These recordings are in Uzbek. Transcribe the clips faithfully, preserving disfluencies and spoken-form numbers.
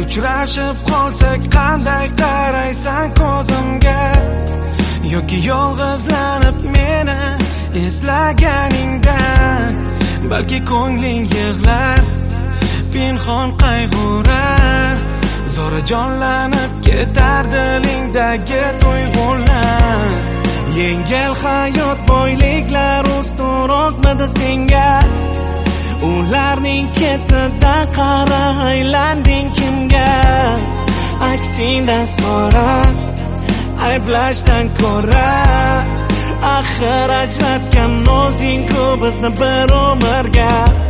Uchrashib qolsak qanday qaraysan ko'zimga, yoki yolg'izlanib meni eslaganingda, balki ko'ngling yig'lar, pinhon qayg'urar, zo'ra jonlanib ketar dilingdagi tuyg'ular. Yengil hayot boyliklar ustunroqmidi senga? Ularning ketidan qara aylanding kimga? Aksindan so'ra, ayblashdan ko'ra, axir ajratgan o'zing-ku bizni bir umrga.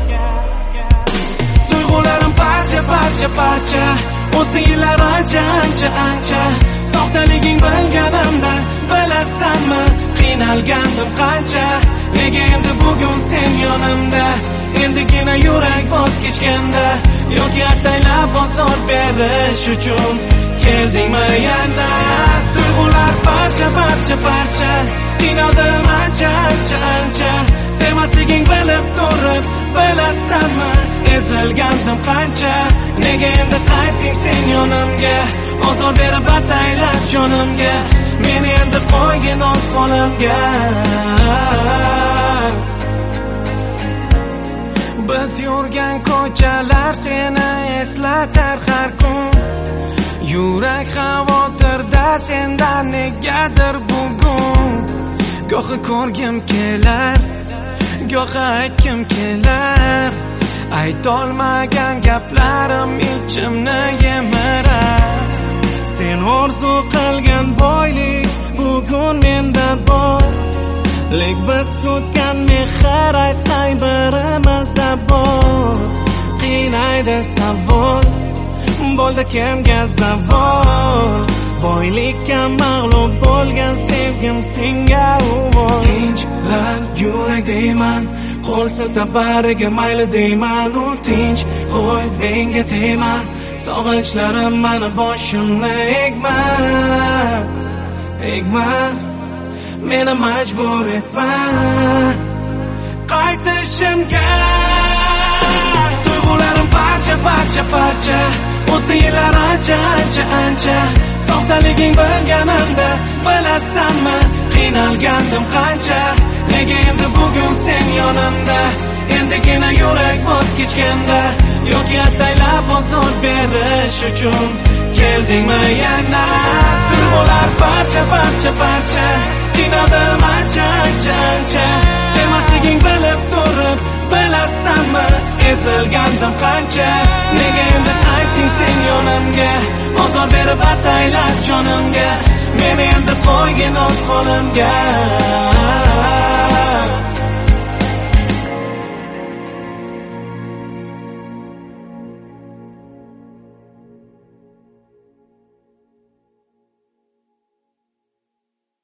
Tuyg'ularim parcha parcha parcha, o'tdi yillar ancha ancha ancha. Soxtaliging bilganimda, bilasanmi qiynalgandim qancha. Nega endi bugun sen yonimda, endigina yurak voz kechganda, yoki ataylab bosor berish uchun keldingmi yana? Tuyg'ular parcha parcha parcha, qiynaldim ancha ancha ancha. Sevmasliging bilib turib, bilasanmi ezilgandim qancha. Nega endi qaytding sen yonimga, ozor berib ataylab jonimga. Meni endi qo'ygin o'z qo'limga. Biz yurgan ko'chalar seni eslatar har kun. Yurak xavotirda sendan negadir bugun. Gohi ko'rgim kelar, gohi aytgim kelar. Aytolmagan gaplarim ichimni yemirar. Sen orzu qilgan boylik bugun menda bor. Lek biz kutgan mehr ayt qay birimizda bor. Qiynaydi savol, bo'ldi kimga zavol. Boylikka mag'lub bo'lgan sevgim senga uvol. Tinchlan yurak deyman, qo'l siltab bariga mayli deyman. U tinch qo'y menga tegma, sog'inchlarim mani boshimni egma egma. Meni majbur etma qaytishimga. Tuyg'ularim parcha parcha parcha, o'tdi yillar ancha ancha ancha. Soxtaliging bilganimda, bilasanmi qiynalgandim qancha. Nega endi bugun sen yonimda, endigina yurak voz kechganda, yoki ataylab bosor berish uchun keldingmi yana? Tuyg'ular parcha parcha parcha, qiynaldim ancha ancha ancha. Sevmasliging bilib turib, bilasanmi ezilgandim qancha. Nega endi qaytding sen yonimga, ozor berib ataylab jonimga. Meni endi qo'ygin o'z qo'limga.